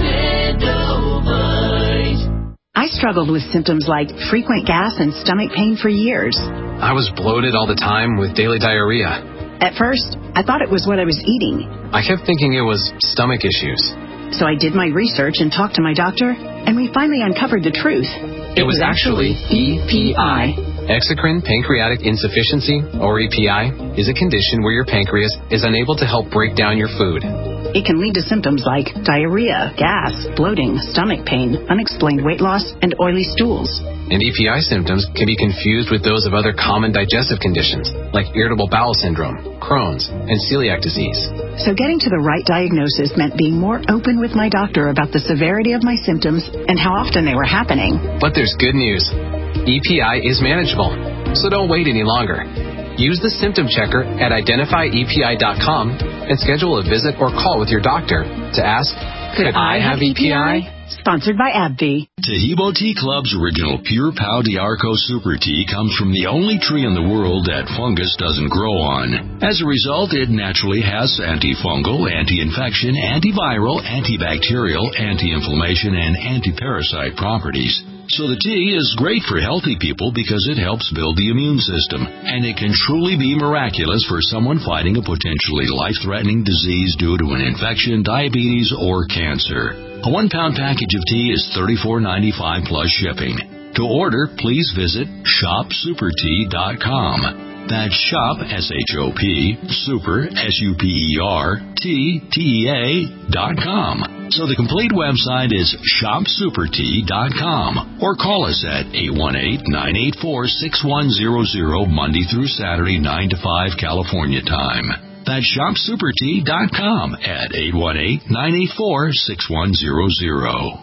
Extendivite. I struggled with symptoms like frequent gas and stomach pain for years. I was bloated all the time with daily diarrhea. At first, I thought it was what I was eating. I kept thinking it was stomach issues. So I did my research and talked to my doctor, and we finally uncovered the truth. It, it was, was actually E P I. Exocrine pancreatic insufficiency, or E P I, is a condition where your pancreas is unable to help break down your food. It can lead to symptoms like diarrhea, gas, bloating, stomach pain, unexplained weight loss, and oily stools. And E P I symptoms can be confused with those of other common digestive conditions, like irritable bowel syndrome, Crohn's, and celiac disease. So getting to the right diagnosis meant being more open with my doctor about the severity of my symptoms and how often they were happening. But there's good news. E P I is manageable, so don't wait any longer. Use the symptom checker at identify E P I dot com and schedule a visit or call with your doctor to ask, could, could I, I have E P I? Sponsored by AbbVie. Tahibo Tea Club's original Pure Pau d'Arco Super Tea comes from the only tree in the world that fungus doesn't grow on. As a result, it naturally has antifungal, anti-infection, antiviral, antibacterial, anti-inflammation, and anti-parasite properties. So the tea is great for healthy people because it helps build the immune system, and it can truly be miraculous for someone fighting a potentially life-threatening disease due to an infection, diabetes, or cancer. A one-pound package of tea is thirty-four ninety-five plus shipping. To order, please visit shop super tea dot com. That's shop, S H O P, super, S U P E R, T, T E A, dot com. So the complete website is shop super tea dot com. Or call us at eight one eight, nine eight four, six one zero zero Monday through Saturday, nine to five California time. That's shop super tea dot com at eight one eight, nine eight four, six one zero zero.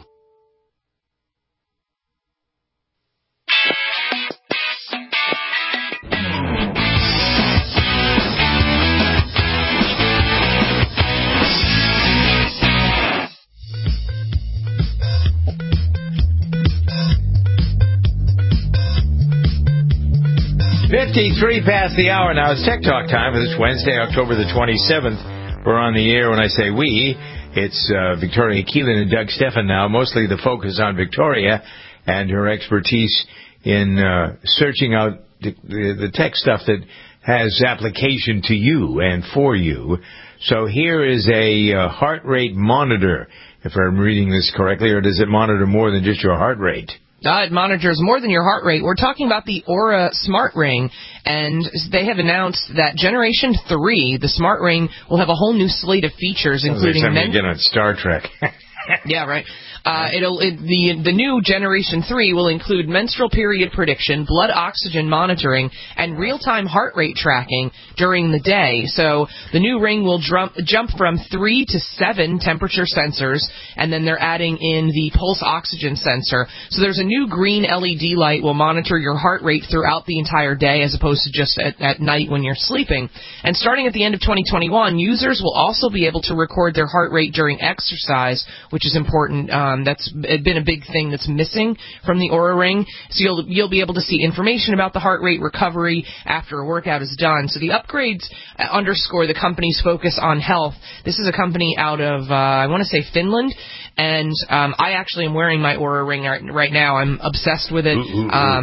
fifty-three past the hour now. It's Tech Talk time for this Wednesday, October the twenty-seventh. We're on the air. When I say we, it's uh, Victoria Keelan and Doug Stephan now. Mostly the focus on Victoria and her expertise in uh, searching out the, the, the tech stuff that has application to you and for you. So here is a uh, heart rate monitor, if I'm reading this correctly, or does it monitor more than just your heart rate? Uh, it monitors more than your heart rate. We're talking about the Oura Smart Ring, and they have announced that Generation three, the Smart Ring, will have a whole new slate of features, including... Sounds like something you get on Star Trek. Yeah, right. Uh, it'll it, the the new Generation three will include menstrual period prediction, blood oxygen monitoring, and real-time heart rate tracking during the day. So the new ring will jump jump from three to seven temperature sensors, and then they're adding in the pulse oxygen sensor. So there's a new green L E D light will monitor your heart rate throughout the entire day, as opposed to just at, at night when you're sleeping. And starting at the end of twenty twenty-one, users will also be able to record their heart rate during exercise, which is important. Um, that's been a big thing that's missing from the Oura Ring. So you'll you'll be able to see information about the heart rate recovery after a workout is done. So the upgrades underscore the company's focus on health. This is a company out of, uh, I want to say Finland, and um, I actually am wearing my Oura Ring right, right now. I'm obsessed with it. Ooh, ooh, ooh. Um,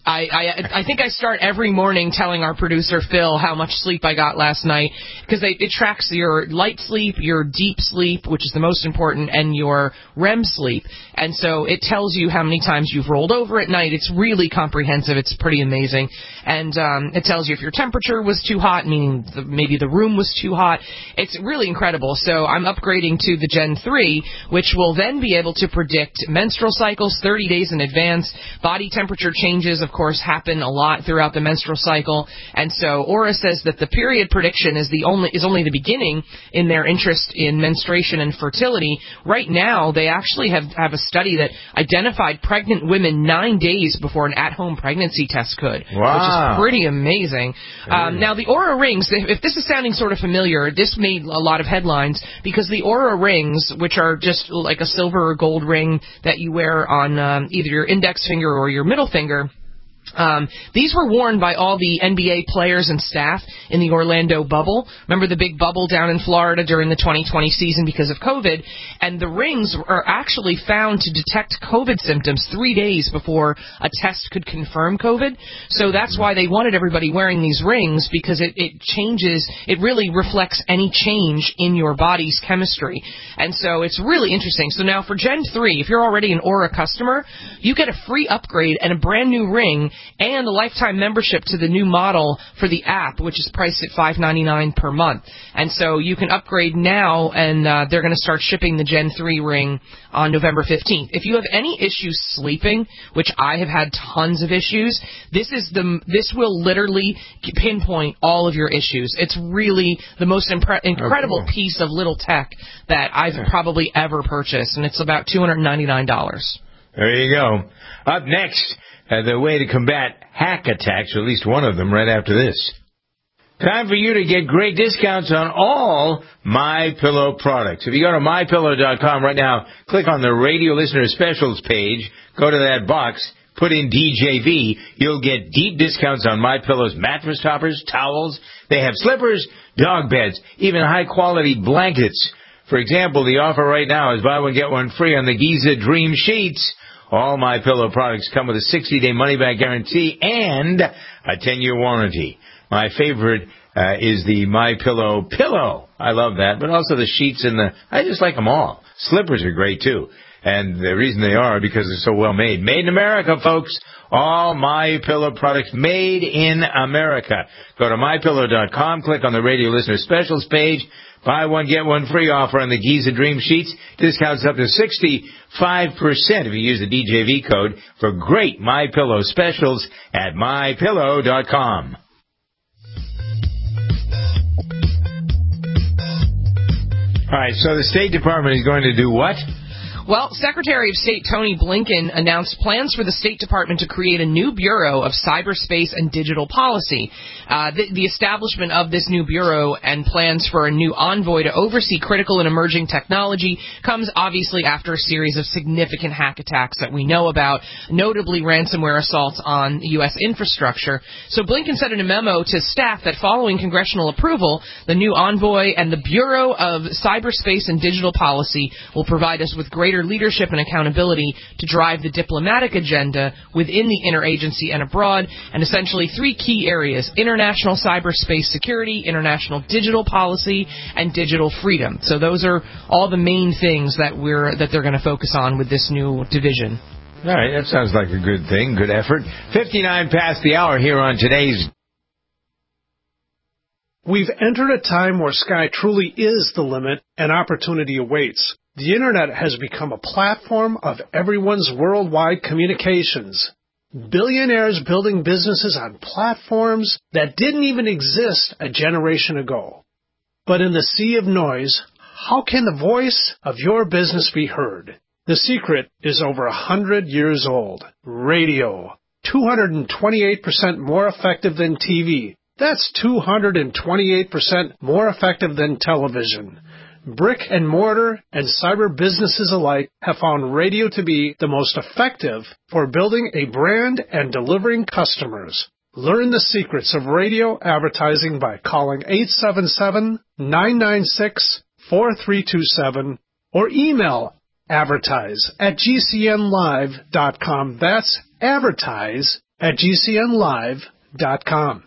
I, I I think I start every morning telling our producer, Phil, how much sleep I got last night, because it tracks your light sleep, your deep sleep, which is the most important, and your R E M sleep. And so it tells you how many times you've rolled over at night. It's really comprehensive. It's pretty amazing. And um, it tells you if your temperature was too hot, meaning the, maybe the room was too hot. It's really incredible. So I'm upgrading to the Gen three, which will then be able to predict menstrual cycles thirty days in advance. Body temperature changes, of course, happen a lot throughout the menstrual cycle. And so Aura says that the period prediction is the only is only the beginning in their interest in menstruation and fertility. Right now, they actually have, have a study that identified pregnant women nine days before an at-home pregnancy test could, wow. which is pretty amazing. Um, now, the Aura rings, if this is sounding sort of familiar, this made a lot of headlines because the Aura rings, which are just like a silver or gold ring that you wear on um, either your index finger or your middle finger, Um, these were worn by all the N B A players and staff in the Orlando bubble. Remember the big bubble down in Florida during the twenty twenty season because of COVID? And the rings are actually found to detect COVID symptoms three days before a test could confirm COVID. So that's why they wanted everybody wearing these rings, because it, it changes, it really reflects any change in your body's chemistry. And so it's really interesting. So now for Gen three, if you're already an Aura customer, you get a free upgrade and a brand new ring and a lifetime membership to the new model for the app, which is priced at five ninety-nine per month. And so you can upgrade now, and uh, they're going to start shipping the Gen three ring on November fifteenth. If you have any issues sleeping, which I have had tons of issues, this is the this will literally pinpoint all of your issues. It's really the most impre- incredible okay. piece of little tech that I've yeah. probably ever purchased, and it's about two hundred ninety-nine dollars. There you go. Up next, Uh, the way to combat hack attacks, or at least one of them, right after this. Time for you to get great discounts on all MyPillow products. If you go to my pillow dot com right now, click on the Radio Listener Specials page, go to that box, put in D J V, you'll get deep discounts on MyPillow's mattress toppers, towels. They have slippers, dog beds, even high-quality blankets. For example, the offer right now is buy one, get one free on the Giza Dream Sheets. All MyPillow products come with a sixty-day money-back guarantee and a ten-year warranty. My favorite uh, is the MyPillow pillow. I love that, but also the sheets and the... I just like them all. Slippers are great, too. And the reason they are because they're so well made. Made in America, folks. All MyPillow products made in America. Go to my pillow dot com, click on the Radio Listener Specials page. Buy one, get one free offer on the Giza Dream Sheets. Discounts up to sixty-five percent if you use the D J V code for great MyPillow specials at my pillow dot com. All right, so the State Department is going to do what? Well, Secretary of State Tony Blinken announced plans for the State Department to create a new Bureau of Cyberspace and Digital Policy. Uh, the, the establishment of this new bureau and plans for a new envoy to oversee critical and emerging technology comes obviously after a series of significant hack attacks that we know about, notably ransomware assaults on U S infrastructure. So Blinken said in a memo to staff that following congressional approval, the new envoy and the Bureau of Cyberspace and Digital Policy will provide us with greater leadership and accountability to drive the diplomatic agenda within the interagency and abroad, and essentially three key areas: international cyberspace security, international digital policy, and digital freedom. So those are all the main things that we're that they're going to focus on with this new division. All right, that sounds like a good thing, good effort. fifty-nine past the hour here on today's... We've entered a time where sky truly is the limit and opportunity awaits. The Internet has become a platform of everyone's worldwide communications. Billionaires building businesses on platforms that didn't even exist a generation ago. But in the sea of noise, how can the voice of your business be heard? The secret is over a hundred years old. Radio. two hundred twenty-eight percent more effective than T V. That's two hundred twenty-eight percent more effective than television. Brick and mortar and cyber businesses alike have found radio to be the most effective for building a brand and delivering customers. Learn the secrets of radio advertising by calling eight seven seven, nine nine six, four three two seven or email advertise at g c n live dot com. That's advertise at G C N live dot com.